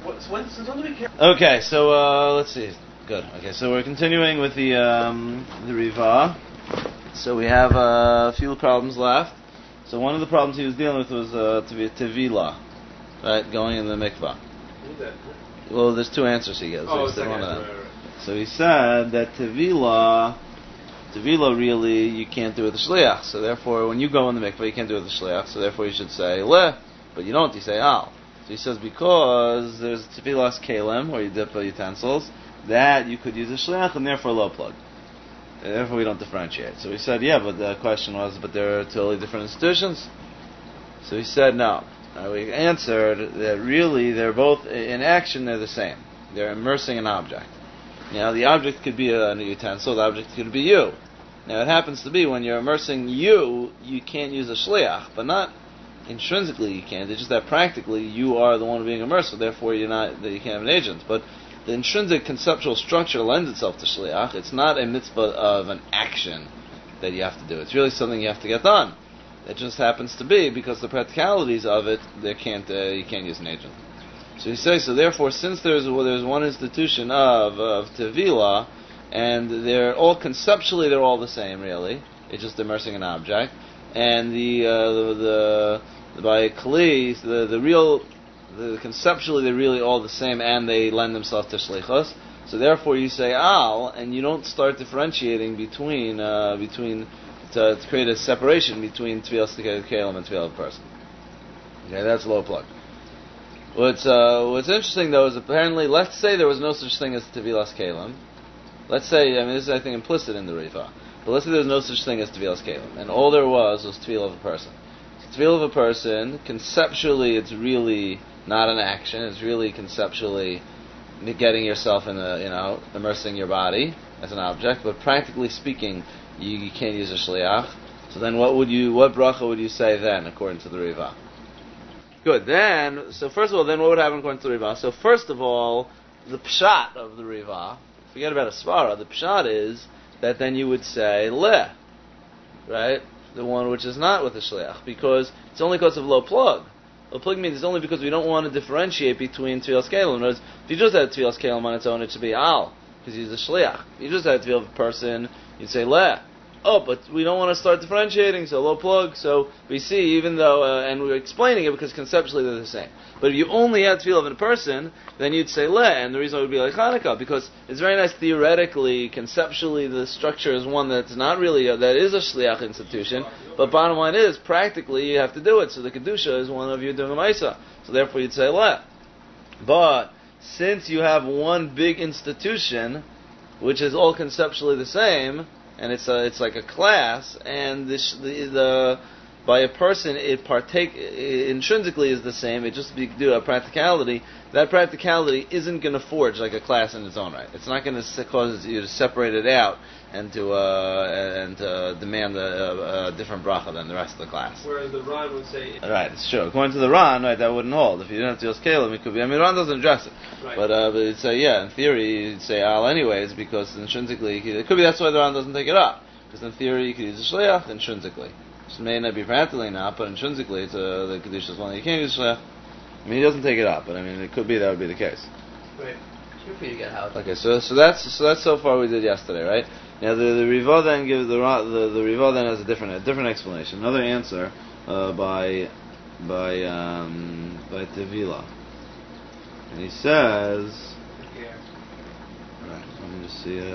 Okay, so let's see. Good. Okay, so we're continuing with the Riva. So we have a few problems left. So one of the problems he was dealing with was Tevila, right? Going in the mikvah. Well, there's two answers he gives. Oh, so second one of them. right. So he said that Tevila really you can't do it with the shliach. So therefore, when you go in the mikvah, you can't do it with the shliach. So therefore, you should say leh, but you don't. You say al. So he says because there's Tevilas kalim where you dip utensils that you could use a shliach and therefore low plug. And therefore, we don't differentiate. So he said, yeah, but the question was, but they're totally different institutions. So he said no. We answered that really they're both in action. They're the same. They're immersing an object. Now the object could be a utensil. The object could be you. Now it happens to be when you're immersing you can't use a shliach, but not intrinsically you can't. It's just that practically you are the one being immersed, so therefore you can't have an agent. But the intrinsic conceptual structure lends itself to shliach. It's not a mitzvah of an action that you have to do. It's really something you have to get done. It just happens to be because the practicalities of it, you can't use an agent. So he says, so therefore, since there's one institution of Tevila, and they're all conceptually they're all the same, really. It's just immersing an object, and by Kli, conceptually they're really all the same, and they lend themselves to shlichus. So therefore, you say al, and you don't start differentiating between to create a separation between Tvilas Kelim and Tvilas person. Okay, that's low plug. What's interesting though is apparently, let's say there was no such thing as Tevilas Kelim. Let's say, this is I think implicit in the Riva, but let's say there's no such thing as Tevilas Kelim, and all there was Tevila of a person. So Tevila of a person, conceptually it's really not an action, it's really conceptually getting yourself in immersing your body as an object, but practically speaking, you can't use a shliach. So then what bracha would you say then, according to the Riva? Good. Then, so first of all, then what would happen according to the Riva? So first of all, the pshat of the Riva, forget about a svara, the pshat is that then you would say leh, right? The one which is not with the shliach, because it's only because of low plug. Low plug means it's only because we don't want to differentiate between Tvilas Kelim. In other words, if you just had Tvilas Kelim on its own, it should be al, because he's a shliach. If you just had Tvilas of a person, you'd say leh. Oh, but we don't want to start differentiating, so low plug. So we see, even though, and we're explaining it because conceptually they're the same. But if you only had tefillah in a person, then you'd say leh, and the reason it would be like Hanukkah, because it's very nice theoretically, conceptually, the structure is one that's not really, that is a shliach institution, but bottom line is, practically, you have to do it. So the Kedusha is one of you doing a Maisa. So therefore you'd say leh. But, since you have one big institution, which is all conceptually the same, and it's like a class, and by a person it intrinsically is the same. It just do a practicality. That practicality isn't going to forge like a class in its own right. It's not going to cause you to separate it out and to demand a different bracha than the rest of the class. Whereas the Ran would say, right, it's true. According to the Ran, right, that wouldn't hold. If you didn't have to use Kalim, it could be. Ran doesn't address it, right. but it'd say in theory you'd say al anyways, because intrinsically it could be that's why the Ran doesn't take it up, because in theory you could use a shliach intrinsically. It may not be practically not, but intrinsically it's the Kedusha is one that you can't use shliach. He doesn't take it up, but it could be that would be the case. Right. Good for you to get out. Okay, so that's so far we did yesterday, right? Now the Riva then gives the Riva then has a different explanation, another answer by Tevila, and he says, right, let me just see.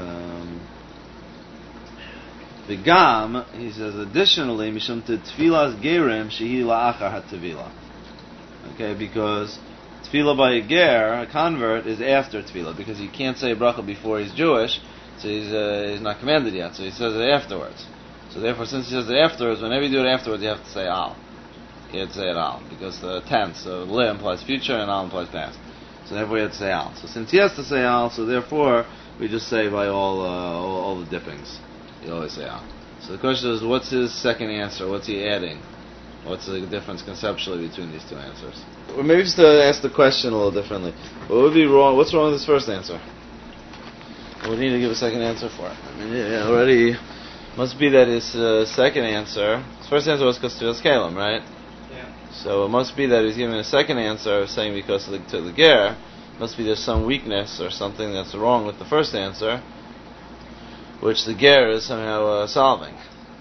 The Gam, he says, additionally, mishum tefillas gerim shehi la'achar ha-tevila. Okay, because tefillah by a ger, a convert, is after tefillah, because he can't say bracha before he's Jewish, so he's not commanded yet, so he says it afterwards. So therefore, since he says it afterwards, whenever you do it afterwards, you have to say al. You have to say it al, because the tense, so le implies future and al implies past. So therefore you have to say al. So since he has to say al, so therefore we just say by all the dippings. You always say al. So the question is, what's his second answer? What's he adding? What's the difference conceptually between these two answers? Or maybe just to ask the question a little differently. What would be wrong? What's wrong with his first answer? What do you need to give a second answer for? Already must be that his second answer. His first answer was because Tvilas Kelim, right? Yeah. So it must be that he's giving a second answer saying because of the ger. must be there's some weakness or something that's wrong with the first answer, which the ger is somehow solving.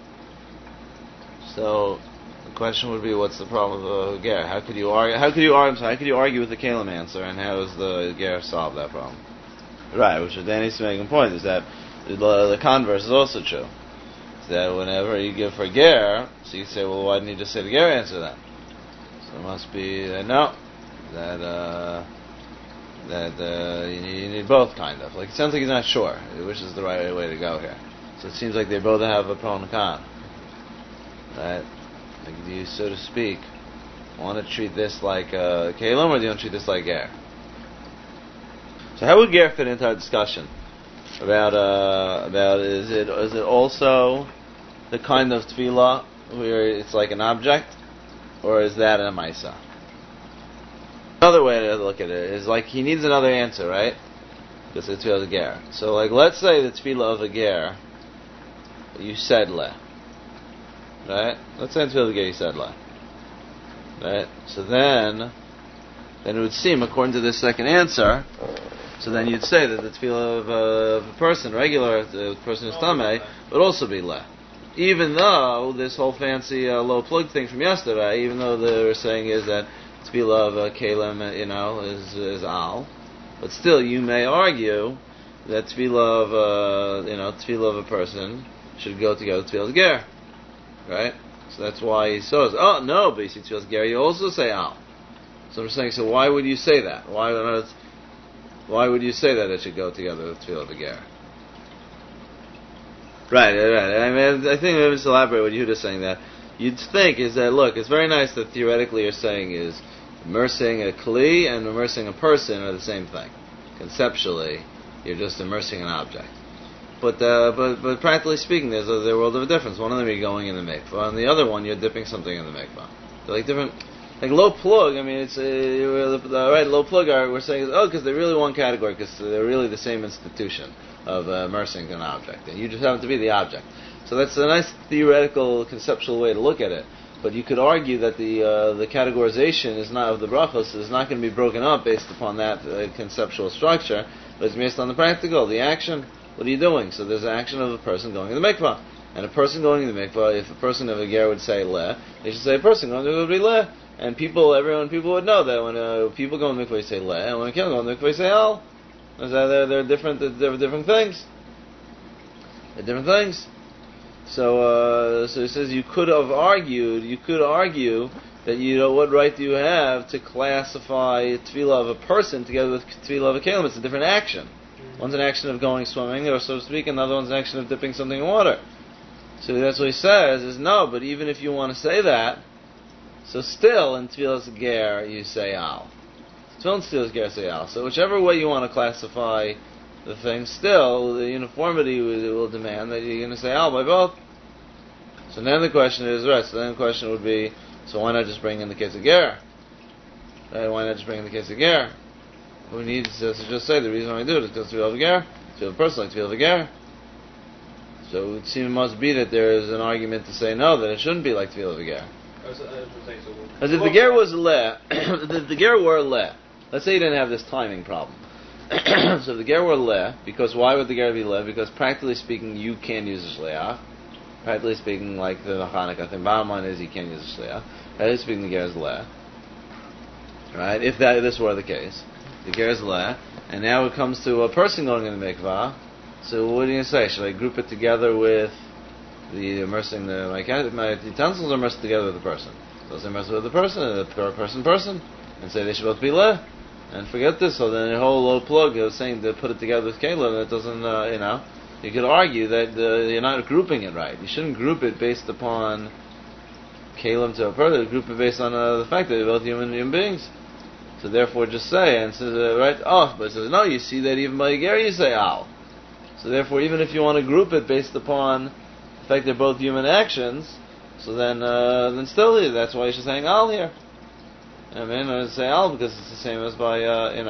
So the question would be, what's the problem with the ger? How could you argue with the kalim answer, and how does the ger solve that problem? Right, which Danny's making a point is that the converse is also true. That whenever you give for ger, so you say, well, why didn't you just say the ger answer then? So it must be no, you need both, kind of. Like, it sounds like he's not sure which is the right way to go here. So it seems like they both have a pro and a con. Right? Like, do you, so to speak, want to treat this like kalim, or do you want to treat this like ger? So how would ger fit into our discussion about is it also the kind of tefillah where it's like an object, or is that a maisa? Another way to look at it is like he needs another answer, right? Because it's tefillah of the ger. So, like, let's say the tefillah of the ger, you said le, right? Let's say in tefillah of the ger you said le, right? So then it would seem, according to this second answer, so then you'd say that the tefillah of a person, regular, the person who's tamei, would also be le. Even though this whole fancy low plug thing from yesterday, even though they were saying is that tefillah of kalim, is al, but still you may argue that tefillah of a person should go together with tefillah of ger, right? So that's why he says, oh no, but you see tefillah of ger, you also say al. So I'm saying, so why would you say that? Why would you say that it should go together with tefillah of the ger? Right. I mean, I think maybe just elaborate what Yehuda's saying that. You'd think is that, look, it's very nice that theoretically you're saying is immersing a kli and immersing a person are the same thing. Conceptually, you're just immersing an object. But practically speaking, there's a world of a difference. One of them you're going in the mikvah, and the other one you're dipping something in the mikvah. They're like different. Like low plug, I mean, it's right. Low plug we're saying is because they're really one category because they're really the same institution of immersing an object, and you just happen to be the object. So that's a nice theoretical, conceptual way to look at it. But you could argue that the categorization is not of the brachos is not going to be broken up based upon that conceptual structure, but it's based on the practical, the action. What are you doing? So there's an action of a person going in the mikvah, and a person going in the mikvah. If a person of a ger would say le, they should say a person going to the le. And people would know that when people go in the mikvah, they say le, and when a kid goes in the mikvah, they say al. They're different. They're different things. They're different things. So he says you could argue that what right do you have to classify tefillah of a person together with tefillah of a kalim? It's a different action. One's an action of going swimming, or so to speak, another one's an action of dipping something in water. So that's what he says is no. But even if you want to say that, so still in tefillah ger you say al. Still in tefillah ger say al. So whichever way you want to classify the thing, still the uniformity will demand that you're going to say al by both. So then the question is right. So then the question would be, so why not just bring in the case of ger? Right? Why not just bring in the case of ger? We need to just say the reason why we do it is because tefillah of ger, tefillah of a person like tefillah of ger. So it would seem it must be that there is an argument to say no, that it shouldn't be like tefillah of ger. As if the ger was le, if the ger were le, let's say you didn't have this timing problem. So if the ger were le, because why would the ger be le? Because practically speaking, you can use a shliach. Practically speaking, like the Chanukah thing, bottom line is you can't use a shliach. Practically speaking, the ger is le. Right? If this were the case, the ger is le, and now it comes to a person going in the mikvah. So what do you say? Should I group it together with the immersing my utensils are immersed together with the person? Those immersed with the person, and the person, and say they should both be le, and forget this. So then the whole low plug is saying to put it together with kalim, and it doesn't. You could argue that you're not grouping it right. You shouldn't group it based upon kalim to a person. Group it based on the fact that they're both human beings. So therefore, just say and says right off. But it says no. You see that even by ger you say al. So therefore, even if you want to group it based upon the fact they're both human actions, so then still that's why you're saying al here. I mean, I say al because it's the same as by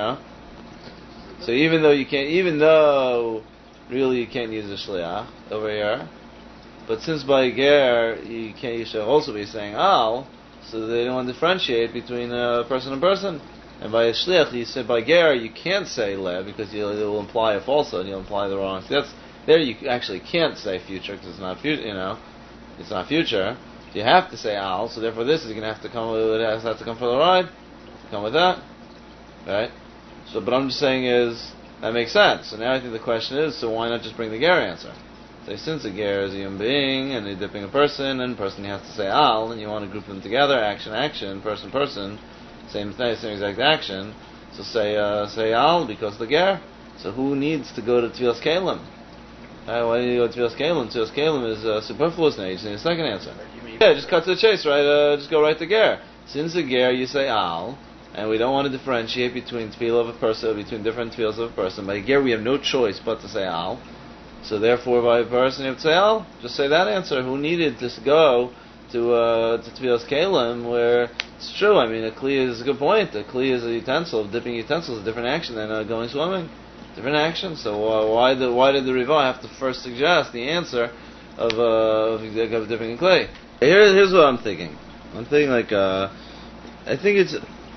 So even though really you can't use a shliach over here, but since by ger you should also be saying al, so they don't want to differentiate between person and person. And by a shliach, you say by ger, you can't say le because it will imply a falsehood. You'll imply the wrong. So there you actually can't say future because it's not future. It's not future. You have to say al. So therefore, this is going to have to come. It has to come for the ride. Come with that, right? So, but I'm just saying is that makes sense. So now I think the question is, so why not just bring the ger answer? So since a ger is a human being and you're dipping a person, and person you have to say al, and you want to group them together, action, person. Same thing, same exact action. So say al because the ger. So who needs to go to Tfilas Kalim? Why do you go to Tfilas Kalim? Tfilas Kalim is superfluous now. You just need a second answer. Yeah, just cut to the chase, right? Just go right to ger. Since the ger you say al, and we don't want to differentiate between tefillah of a person, between different tefillahs of a person. By ger we have no choice but to say al. So therefore, by a person you have to say al. Just say that answer. Who needed to go to Tfilas Kalim where it's true? I mean, a kli is a good point. A kli is a utensil. Dipping utensil is a different action than going swimming. Different action. So why did the Riva have to first suggest the answer of dipping in clay? Here's what I'm thinking. I'm thinking I think it's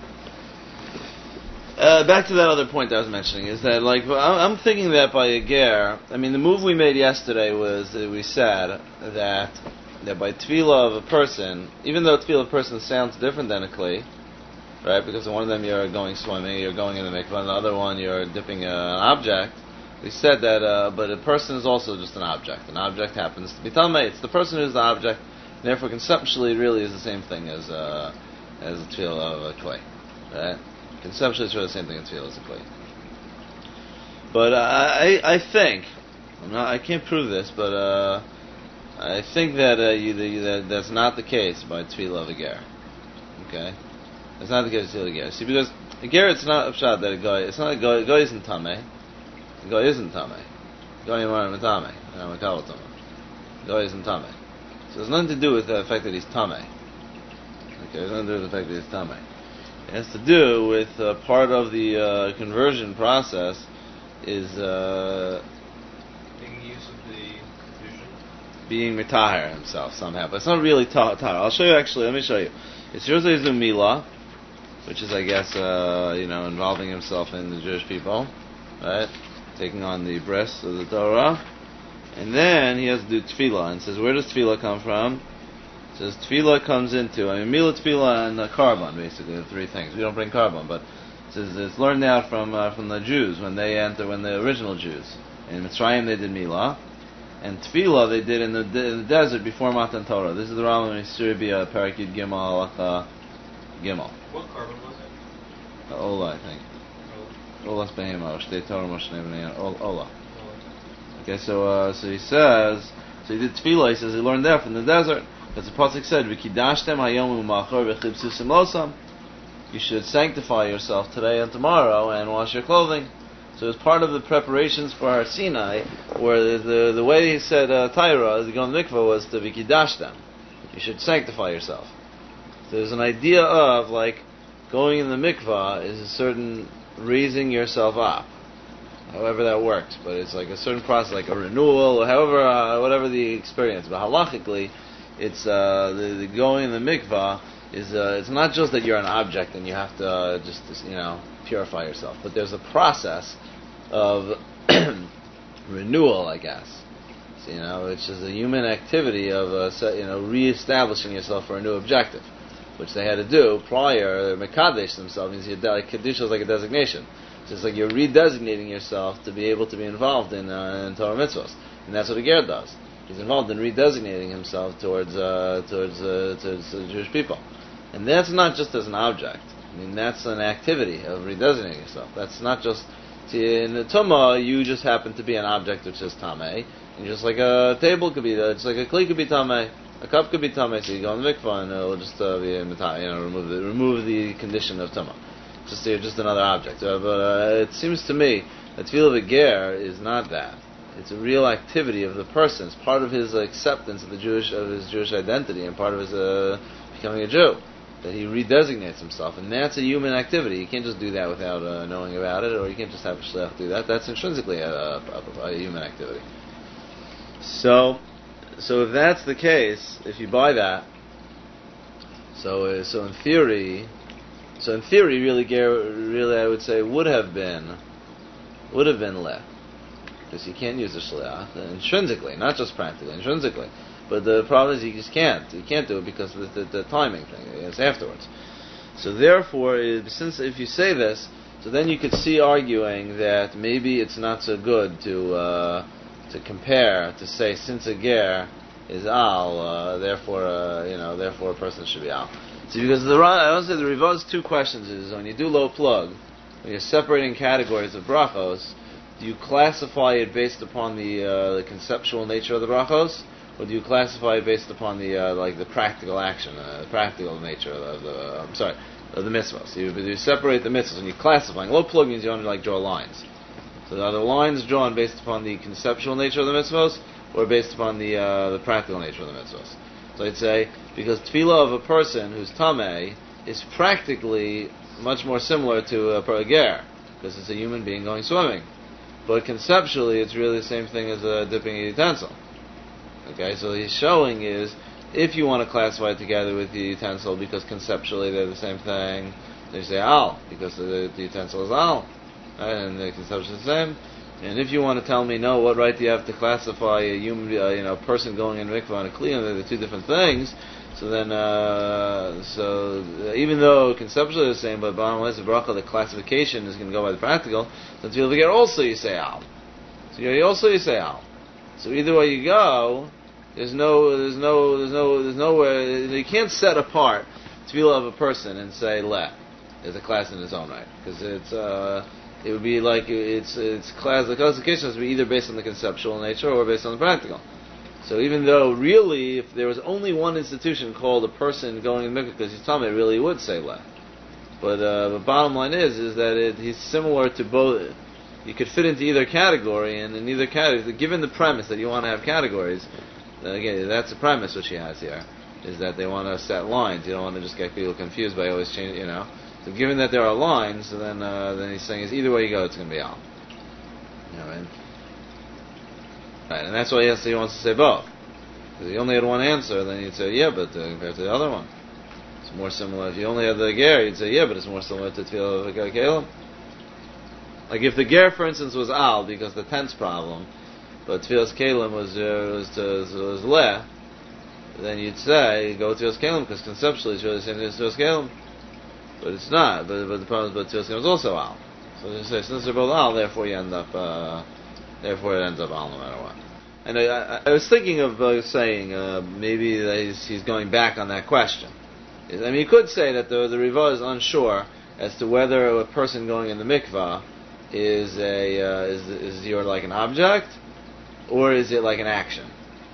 back to that other point I was mentioning is that I'm thinking that by a ger, I mean the move we made yesterday was that we said that by tefillah of a person, even though tefillah of a person sounds different than a kli, right? Because in one of them you're going swimming, you're going in the mikvah, and the other one you're dipping an object. We said that, but a person is also just an object. An object happens to be tamei. It's the person who's the object, and therefore conceptually it really is the same thing as a tefillah of a kli, right? Conceptually it's really the same thing as tefillah as a kli. But I think, I can't prove this, but I think that that's not the case by tefillah of a ger. Okay? It's not the case of tefillah of a ger. See, because a ger, it's not a pshat that a guy isn't tamei. A guy isn't tamei. A guy isn't tamei. A guy isn't tamei. So it has nothing to do with the fact that he's tamei. Okay, it has nothing to do with the fact that he's tamei. It has to do with part of the conversion process is making use of the vision, being mitahar himself somehow, but it's not really tahar. I'll show you actually. Let me show you. It's Yosef Mila, which is I guess involving himself in the Jewish people, right? Taking on the bris of the Torah, and then he has to do tefillah and says, where does tefillah come from? It says tefillah comes into, Mila, tefillah, and carbon, basically the three things. We don't bring carbon, but it says it's learned out from the Jews when the original Jews in Mitzrayim they did Mila, and tefillah they did in the desert before Matan Torah. This is the Rambam in Suribia Parakid Gimel Halacha Gimel. What carbon was it? Ola, I think. Ola's behema, Shtei Torah Moshe Bnei Ola. Okay, so he says, so he did tefillah. He says he learned that from the desert. As the pasuk said, "V'kidashtem hayom u'machor v'chibsusim losam." You should sanctify yourself today and tomorrow and wash your clothing. So it's part of the preparations for Har Sinai, where the way he said Taira, the Gon Mikvah, was to v'kidashtem. You should sanctify yourself. So there's an idea of going in the mikvah is a certain raising yourself up, however that works. But it's like a certain process, like a renewal, or however whatever the experience. But halachically, it's the going in the mikvah is it's not just that you're an object and you have to just purify yourself, but there's a process of renewal, I guess. So, which is a human activity of reestablishing yourself for a new objective, which they had to do prior. Mekadesh themselves means Kedusha is like a designation. So it's like you're redesignating yourself to be able to be involved in Torah mitzvahs, and that's what a ger does. He's involved in redesignating himself towards the Jewish people, and that's not just as an object. I mean, that's an activity of redesignating yourself. That's not just in the Tumah. You just happen to be an object which is tamei, and just like a table could be, just like a kli could be tamei, a cup could be tamei. So you go in the mikvah and it'll just remove the condition of Tumah. You're just another object. But it seems to me that tefillah of a ger is not that. It's a real activity of the person. It's part of his acceptance of his Jewish identity, and part of his becoming a Jew, that he redesignates himself, and that's a human activity. You can't just do that without knowing about it, or you can't just have a shliach do that. That's intrinsically a human activity. So if that's the case, if you buy that, so in theory, So in theory, really, I would say would have been le, because you can't use the shliach intrinsically, not just practically, intrinsically. But the problem is you just can't. You can't do it because of the timing thing. It's afterwards. So therefore, since if you say this, so then you could see arguing that maybe it's not so good to compare, to say since a ger is al, therefore a person should be al. See, because I would say the Rivaz two questions is when you do low plug, when you're separating categories of brachos, do you classify it based upon the conceptual nature of the brachos, or do you classify it based upon the practical action, the practical nature of the mitzvahs? So you separate the mitzvahs and you're classifying. Low plug means you only draw lines. So are the lines drawn based upon the conceptual nature of the mitzvahs, or based upon the practical nature of the mitzvahs? So I'd say, because tefillah of a person who's tameh is practically much more similar to a ger, because it's a human being going swimming. But conceptually, it's really the same thing as dipping a utensil. Okay, so he's showing is, if you want to classify it together with the utensil, because conceptually they're the same thing, they say al, because the utensil is al, right, and the conception is the same. And if you want to tell me, no, what right do you have to classify a human, person going in mikvah and a kli, and they're the two different things? So then, even though conceptually they're the same, but bottom line is the bracha, the classification is going to go by the practical. Then to be also you say al. So you say al. So either way you go, there's nowhere, you can't set apart tefillah of a person and say le as a class in its own right, because it would be like it's class. The classification has to be either based on the conceptual nature or based on the practical. So even though really, if there was only one institution called a person going in mikvah because he's tameh, it really would say le. But the bottom line is that he's similar to both. You could fit into either category, and in either category, given the premise that you want to have categories, again, that's the premise which he has here, is that they want to set lines. You don't want to just get people confused by always changing, So given that there are lines, so then he's saying is either way you go, it's going to be al. Right, and that's why he wants to say both. Because if you only had one answer, then you'd say, yeah, but compared to the other one, it's more similar. If you only had the ger, you'd say, yeah, but it's more similar to tefillah of Kalim. Like if the ger, for instance, was al because the tense problem, but tefillas kalim was le, then you'd say go tefillas kalim because conceptually it's really the same thing as tefillas kalim, but it's not. But the problem is, tefillas kalim is also al. So you say since they're both al, therefore it ends up al no matter what. And I was thinking of saying maybe that he's going back on that question. You could say that the Riva is unsure as to whether a person going in the mikvah is like an object, or is it like an action?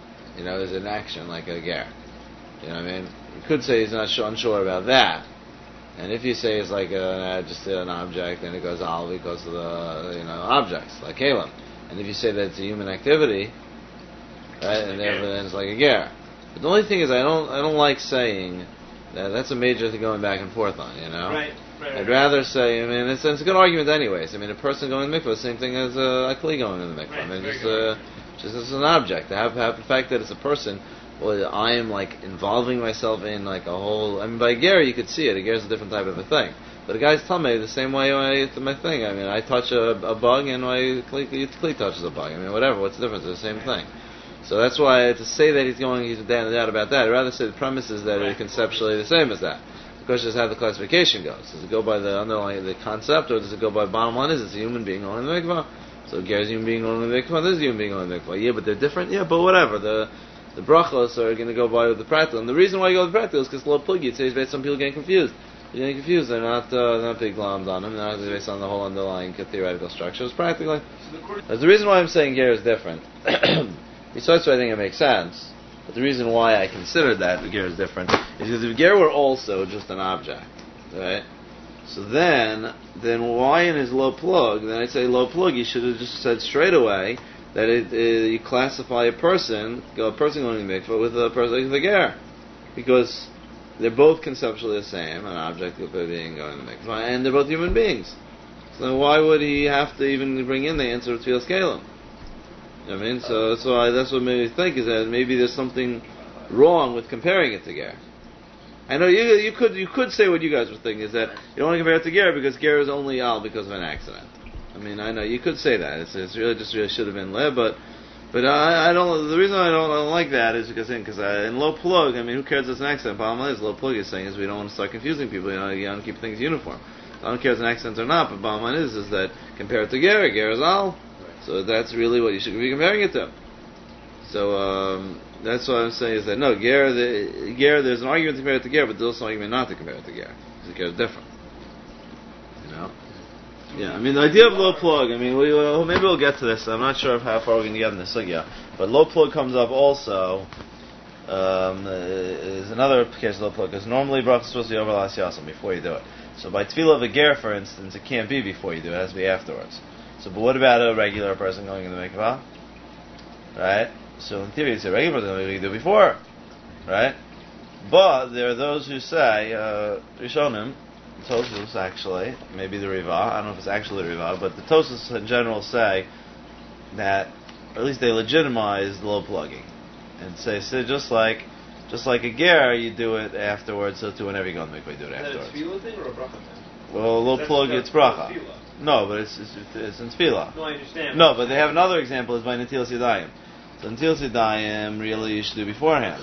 Is it an action like a ger? You could say he's not unsure about that. And if you say it's like just an object, then it goes al because of the objects like kalim. And if you say that it's a human activity, right, and then it's like a ger. But the only thing is, I don't like saying that. That's a major thing going back and forth on. Right. I'd rather say, it's a good argument anyways. A person going to the mikvah, the same thing as a kli going to the mikvah. Just as an object. To have the fact that it's a person, well, I am involving myself in a whole. By ger you could see it. A ger is a different type of a thing. But a guy's tameh the same way it's my thing. I touch a bug and my kli touches a bug. Whatever. What's the difference? It's the same thing. So that's why to say that he's down and out about that, I'd rather say the premise is that it's conceptually the same as that. The question is how the classification goes. Does it go by the underlying the concept, or does it go by bottom line? Is it's a human being going to the mikvah? So Ger is a human being going to the mikvah. This is a human being going to the mikvah. Yeah, but they're different. Yeah, but whatever. The brachos are going to go by with the practical, and the reason why you go with the practical is because lo plug. You'd say it's based on people getting confused. They're getting confused. They're not big glommed on them. They're not based on the whole underlying theoretical structure. It's practically. That's the reason why I'm saying Ger is different. Besides, I think it makes sense. But the reason why I considered that the ger is different is because if ger were also just an object, right? So then why in his low plug? Then I'd say low plug. You should have just said straight away that you classify a person going to the mikvah with a person like the ger, because they're both conceptually the same, an object of being going to the mikvah, and they're both human beings. So then why would he have to even bring in the answer of tefillas kalim? So that's what made me think is that maybe there's something wrong with comparing it to ger. I know you could say what you guys were thinking is that you don't want to compare it to ger because ger is only al because of an accident. I mean, I know you could say that it's really should have been le, but I don't. The reason I don't like that is because in low plug, I mean, who cares if it's an accident? Bottom line is low plug is saying is we don't want to start confusing people. You want to keep things uniform. I don't care if it's an accident or not, but bottom line is that compared to ger is al, so that's really what you should be comparing it to. So that's what I'm saying is that no ger there's an argument to compare it to ger, but there's also an argument not to compare it to ger because ger is different. You know. Yeah, I mean the idea of low plug. I mean, maybe we'll get to this. I'm not sure of how far we're going to get in this sugya, but low plug comes up also. Is another case of low plug because normally bracha is supposed to be over las yasam before you do it. So by tefillah of a ger, for instance, it can't be before you do it; it has to be afterwards. So, but what about a regular person going in the mikvah? Right. So in theory, it's a regular person going to do it before, right? But there are those who say Rishonim. Tosos actually, maybe the Riva, I don't know if it's actually the Riva, but the Tosos in general say that, or at least they legitimize the low plugging, and say so just like a ger, you do it afterwards. So too, whenever you go in the mikvah, you do it afterwards. Is that a tefillah thing or a bracha thing? Well, low plug, it's bracha. No, but it's in tefillah. No, I understand. No, but they have another example is by Netilas Yadayim. So Netilas Yadayim really you should do beforehand.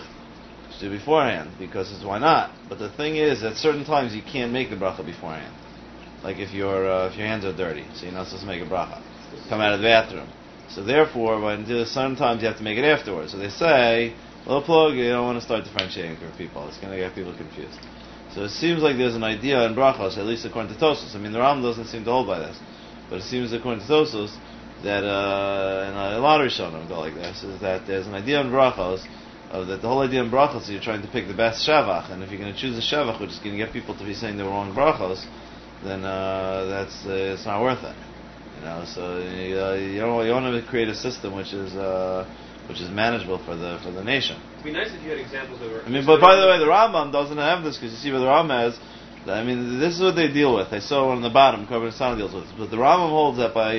Because it's why not? But the thing is, at certain times you can't make the bracha beforehand. Like if your hands are dirty, so you're not supposed to make a bracha. Come out of the bathroom. So therefore, sometimes you have to make it afterwards. So they say, low plug, you don't want to start differentiating for people. It's going to get people confused. So it seems like there's an idea in brachos, at least according to Tosos. I mean, the Ram doesn't seem to hold by this, but it seems according to Tosos that and a lot of Rishonim go like this, is that there's an idea in brachos that the whole idea in brachos is you're trying to pick the best shavach, and if you're going to choose a shavach which is going to get people to be saying the wrong brachos, then it's not worth it. You know, so you want to create a system which is manageable for the nation. It'd be nice if you had examples of. I mean, but by the way, the Rambam doesn't have this because you see what the Rambam has. I mean, this is what they deal with. I saw on the bottom, Korban Sana deals with it. But the Rambam holds that by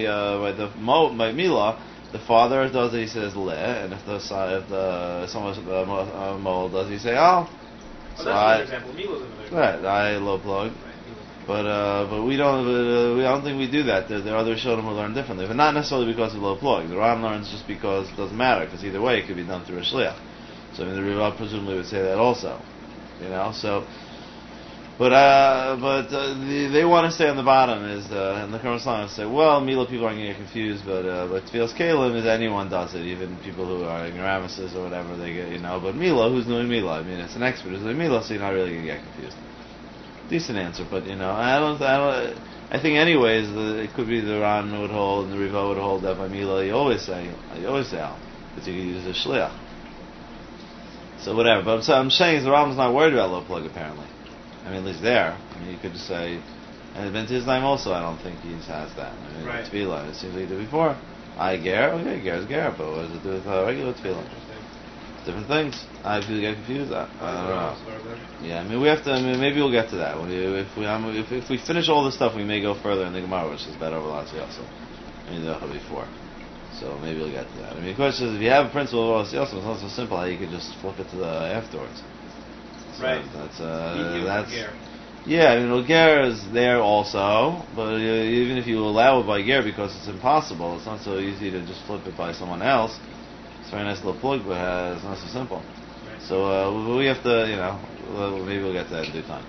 Milah, the father does it, he says le, and if someone mole does, he say al. So that's another example. Mila's another example. Right, I low plug. But we don't. I don't think we do that. There are other Rishonim who learn differently, but not necessarily because of low plug. The Ram learns just because it doesn't matter, because either way it could be done through a shliach. So I mean, the Riva presumably would say that also. You know, so. But they want to stay on the bottom and the Korban Sana say, well, Mila people aren't going to get confused, but Tfilas Kalim is anyone does it, even people who are ignoramuses or whatever they get, you know. But Mila, who's doing Mila? I mean, it's an expert who's doing Mila, so you're not really going to get confused. Decent answer, but you know, I think anyways, it could be the Ran would hold and the Riva would hold that by Mila. You always say al, because you can use a shliach. So whatever. But I'm saying is the Rambam's not worried about low plug apparently. I mean, at least there. I mean, you could just say, and Ben Tiznaim also, I don't think he has that. I mean, right. Tefillah, it seems like he did before. Ger, okay, Ger is Ger, but what does it do with regular Tefillah? Different things. People get confused. I don't know. Yeah, I mean, we have to. I mean, maybe we'll get to that. If we finish all this stuff, we may go further in the Gemara, which is better over last year also. I mean, before. So maybe we'll get to that. I mean, the question is, if you have a principle of Rosh Yosef, it's not so simple how you could just flip it to the afterwards. So right. That's yeah. I mean, ger is there also, but even if you allow it by ger because it's impossible, it's not so easy to just flip it by someone else. It's a very nice little plug, but it's not so simple. Right. So we have to, you know, maybe we'll get to that in due time.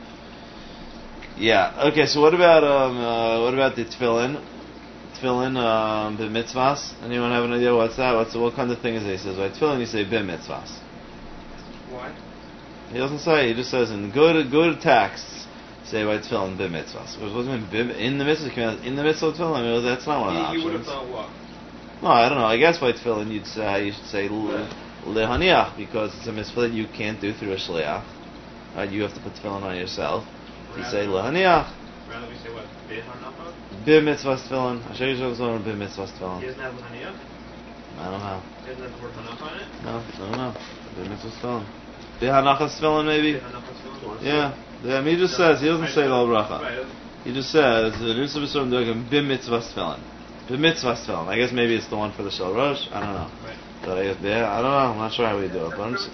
Yeah. Okay. So what about the tefillin? Tefillin b'mitzvahs. Anyone have an idea what's that? What kind of thing is it? He says by tefillin you say b'mitzvahs. Why? He doesn't say. He just says in good texts say by tefillin b'mitzvahs. What does it mean? In the mitzvah? In the mitzvah of tefillin? I mean, that's not one of the options. You would have thought what? No, I don't know. I guess by tefillin you should say lehaniach because it's a mitzvah that you can't do through a shliach. Right? You have to put tefillin on yourself. You say lehaniach. Rather we say what? B'hanacha? B'mitzvahs tefillin. I'll show you something b'mitzvahs tefillin. He doesn't have lehaniach? I don't know. He doesn't have the word hanach on it? No. B'mitzvahs tefillin. B'hanachas tefillin maybe? Yeah. I mean, he just says, he doesn't say al bracha. Right. He just says, b'mitzvahs tefillin. B'mitzvahs tefillin. I guess maybe it's the one for the Shel Rosh. I don't know. Right. But I don't know. I'm not sure how we do it. But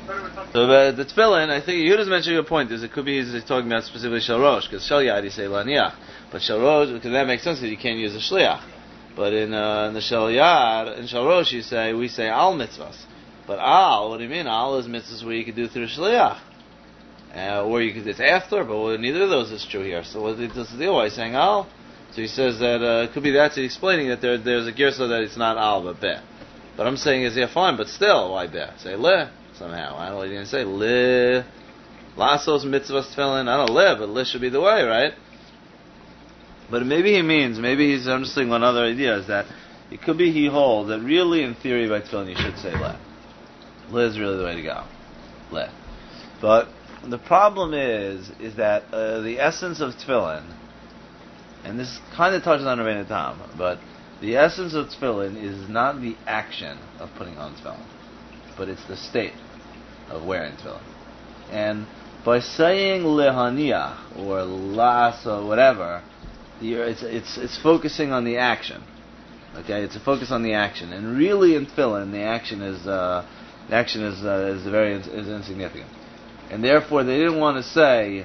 So the tefillin, I think Yehuda's mentioning a point. Is it could be he's talking about specifically shel rosh, because shel yad you say laniach, but shel rosh, because that makes sense because you can't use a shliach. But in the shel yad and shel rosh we say al mitzvahs. But al, what do you mean? Al is mitzvahs where you could do through shliach, or you could it's after. But neither of those is true here. So what's the deal? Why he's saying al? So he says that it could be that's explaining that there's a girsa that it's not al but be. But I'm saying is fine, but still why be? Say le somehow. I don't know. You didn't say le lasos mitzvahs tefillin. I don't le, but le should be the way, right? But maybe he's understanding one other idea is that it could be he holds that really in theory by tefillin you should say le. Le is really the way to go. Le. But the problem is that the essence of tefillin, and this kind of touches on Rabbeinu Tam, but the essence of tefillin is not the action of putting on tefillin, but it's the state of wearing tefillin. And by saying lehaniah or las or whatever, it's focusing on the action. Okay, it's a focus on the action, and really in tefillin, the action is very insignificant, and therefore they didn't want to say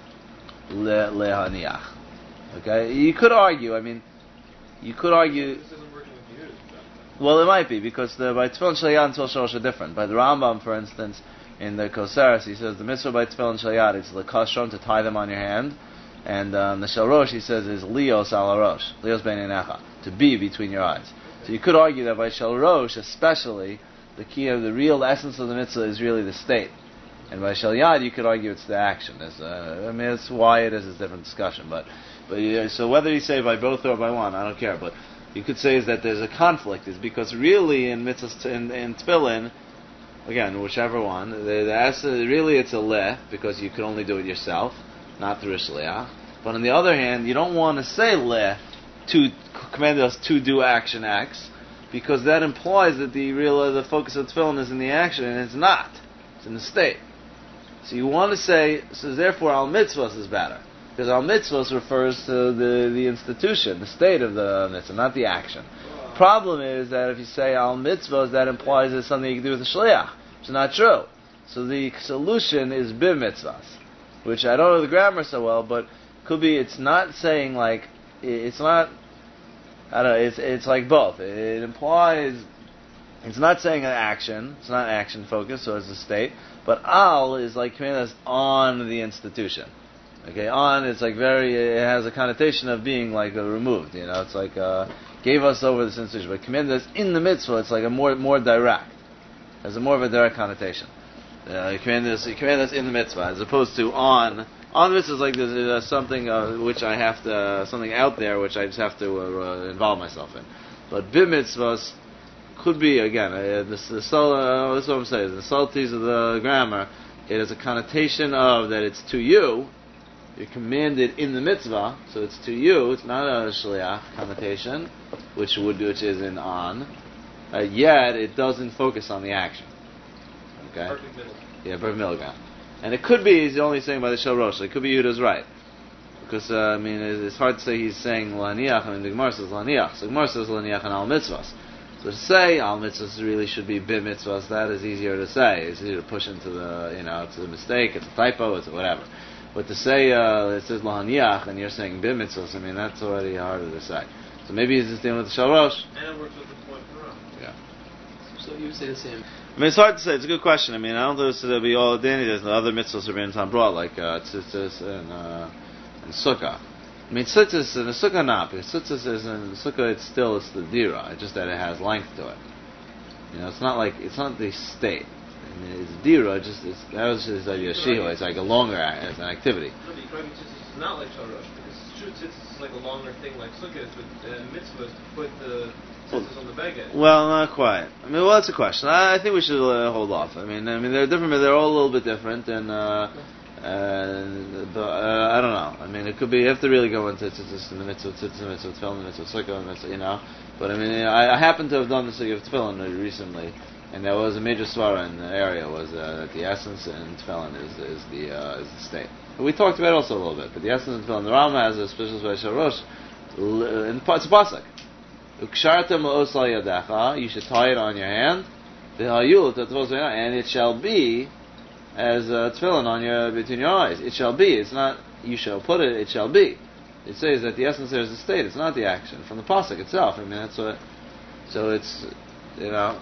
lehaniah. Okay, you could argue. This isn't working with you. Well, it might be because by tefillin shel yad and tefillin shel rosh are different. By the Rambam, for instance, in the Koseres, he says the mitzvah by tefillin shel yad it's l'kashon to tie them on your hand. And the shel rosh, he says, is lios al rosh, lios bein einecha, to be between your eyes. So you could argue that by shel rosh, especially, the key of the real essence of the mitzvah is really the state. And by shel yad, you could argue it's the action. It's why it is a different discussion. But so whether you say by both or by one, I don't care. But you could say is that there's a conflict, is because really in mitzvahs in tefillin, again, whichever one, really it's a leh because you can only do it yourself, not through a shliach. But on the other hand, you don't want to say leh to command us to do action X, because that implies that the focus of tefillin is in the action, and it's not. It's in the state. So you want to say, so therefore al mitzvahs is better. Because al mitzvahs refers to the institution, the state of the mitzvah, not the action. Problem is that if you say al mitzvahs, that implies it's something you can do with a shliach, which is not true. So the solution is bim mitzvahs, which I don't know the grammar so well, but could be it's not saying like, it's not, I don't know, it's like both. It implies, it's not saying an action, it's not action focused, so it's a state, but al is like commanding us on the institution. Okay, on, it's like it has a connotation of being like removed, it's like, gave us over this institution, but commanded us in the mitzvah, it's like a more direct, has a more of a direct connotation. He commanded us in the mitzvah, as opposed to on. On the mitzvah is like there's something which I have to, something out there which I just have to involve myself in. But bim mitzvahs could be, again, this is what I'm saying, the subtleties of the grammar, it has a connotation of that it's to you, you're commanded in the mitzvah, so it's to you, it's not a shliach connotation, which is in on, yet it doesn't focus on the action. Okay? Perfect middle. Yeah, perfect middle ground. And it could be he's only saying by the shel rosh. It could be Yehuda's right, because it's hard to say he's saying laniach. The Gemara says laniach. So the Gemara says laniach and al mitzvahs. So to say al mitzvahs really should be bim mitzvahs, that is easier to say. It's easier to push into it's a mistake, it's a typo, it's whatever. But to say it says laniach and you're saying bim mitzvahs, that's already harder to say. So maybe he's just dealing with the shel rosh. And it works with the point for us. Yeah. So you would say the same. It's hard to say. It's a good question. I don't know if it'll be all Danny. There's the other mitzvahs Rabbeinu Tam brought, like tzitzis and sukkah. Tzitzis and the sukkah not, because tzitzis is in the sukkah. It's the dira. It's just that it has length to it. It's not the state. It's dira. That was his idea. Shiva. It's like a longer it's an activity. No, but you probably tzitzis is not like shel rosh, because true tzitzis is like a longer thing like sukkah is, but mitzvah is to put the tzitzis on the beged. Well, not quite. That's a question. I think we should hold off. They're different, but they're all a little bit different, and but I don't know. It could be you have to really go into tzitzis in the mitzvah, tzitzis in the mitzvah, tefillin in the mitzvah, sukkah in the mitzvah, But I happen to have done the sukkah of tefillin recently, and there was a major svara in the area was that the essence in tefillin is the state. But we talked about it also a little bit, but the essence in tefillin, the Rama has a special shel rosh, and it's a pasuk. You should tie it on your hand, and it shall be as tefillin on between your eyes. It shall be. It's not you shall put it. It shall be. It says that the essence there is the state. It's not the action from the pasuk itself. I mean that's what. So it's I'm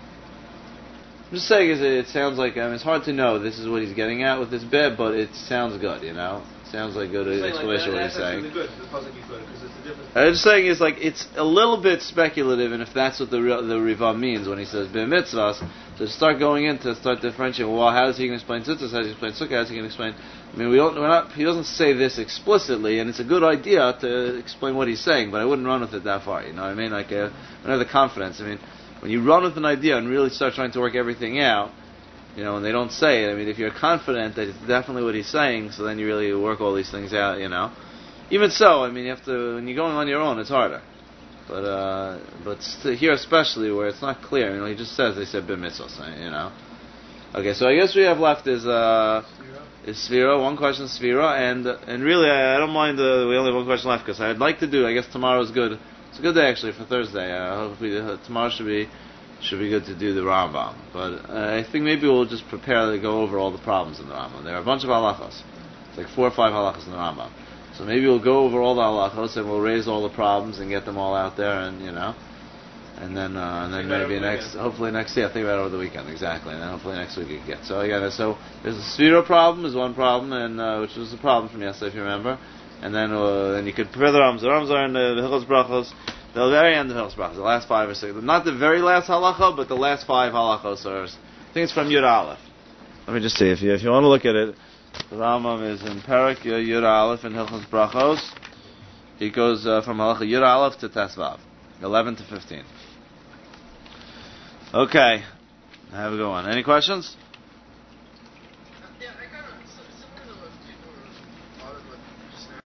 just saying it sounds like it's hard to know. This is what he's getting at with this bit, but it sounds good. Sounds like good explanation what he's saying. Really good. The pasuk is good because it's a difference. I'm just saying it's a little bit speculative, and if that's what the Riva means when he says b'mitzvahs, to start going into start differentiating. Well, how is he going to explain tzitzis? How does he explain sukkah? How is he going to explain? I mean, he doesn't say this explicitly, and it's a good idea to explain what he's saying, but I wouldn't run with it that far. You know what I mean? Like, I don't have the confidence. I mean, when you run with an idea and really start trying to work everything out, and they don't say it. I mean, if you're confident that it's definitely what he's saying, so then you really work all these things out. Even so, I mean, you have to when you're going on your own, it's harder. But here especially where it's not clear, he just says they said b'mitzvos. Okay, so I guess we have left is Sphira. One question is Sphira, and really I don't mind. We only have one question left because I'd like to do. I guess tomorrow is good. It's a good day actually for Thursday. Hopefully tomorrow should be good to do the Rambam. But I think maybe we'll just prepare to go over all the problems in the Rambam. There are a bunch of halachos. It's like 4 or 5 halachos in the Rambam. So maybe we'll go over all the halachos and we'll raise all the problems and get them all out there, and then maybe hopefully next year, think about it over the weekend, exactly, and then hopefully next week we can get. So again, so there's a Sphira problem is one problem, and which was the problem from yesterday, if you remember, and then you could prepare the Rambam. The Rambam are in the Hilchos Brachos, the very end of Hilchos Brachos, the last 5 or 6, not the very last halacha, but the last 5 halachos are. I think it's from Yud Aleph. Let me just see if you want to look at it. The Rambam is in Perek Yud Aleph in Hilchos Brachos. He goes from halacha Yud Aleph to Tesvav, 11 to 15. Okay, have a good one. Any questions?